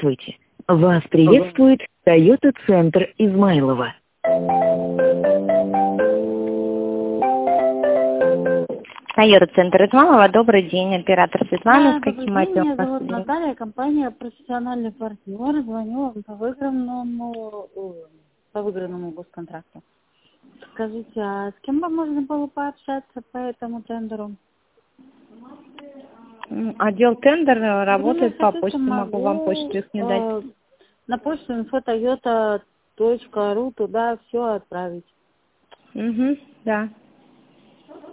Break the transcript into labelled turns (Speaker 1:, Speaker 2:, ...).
Speaker 1: Здравствуйте. Вас приветствует Toyota Центр Измайлово.
Speaker 2: Toyota Центр Измайлово. Добрый день, оператор Светлана.
Speaker 3: Да,
Speaker 2: С каким
Speaker 3: добрый день,
Speaker 2: отделом
Speaker 3: меня
Speaker 2: вас
Speaker 3: зовут
Speaker 2: соединить?
Speaker 3: Наталья, компания «Профессиональный партнер». Звоню вам по выигранному госконтракту. Скажите, а с кем вам можно было пообщаться по этому тендеру?
Speaker 2: Отдел тендер работает по
Speaker 3: Хотите,
Speaker 2: почте. Могу вам почту их не дать.
Speaker 3: на почту info.toyota.ru туда все отправить.
Speaker 2: Да.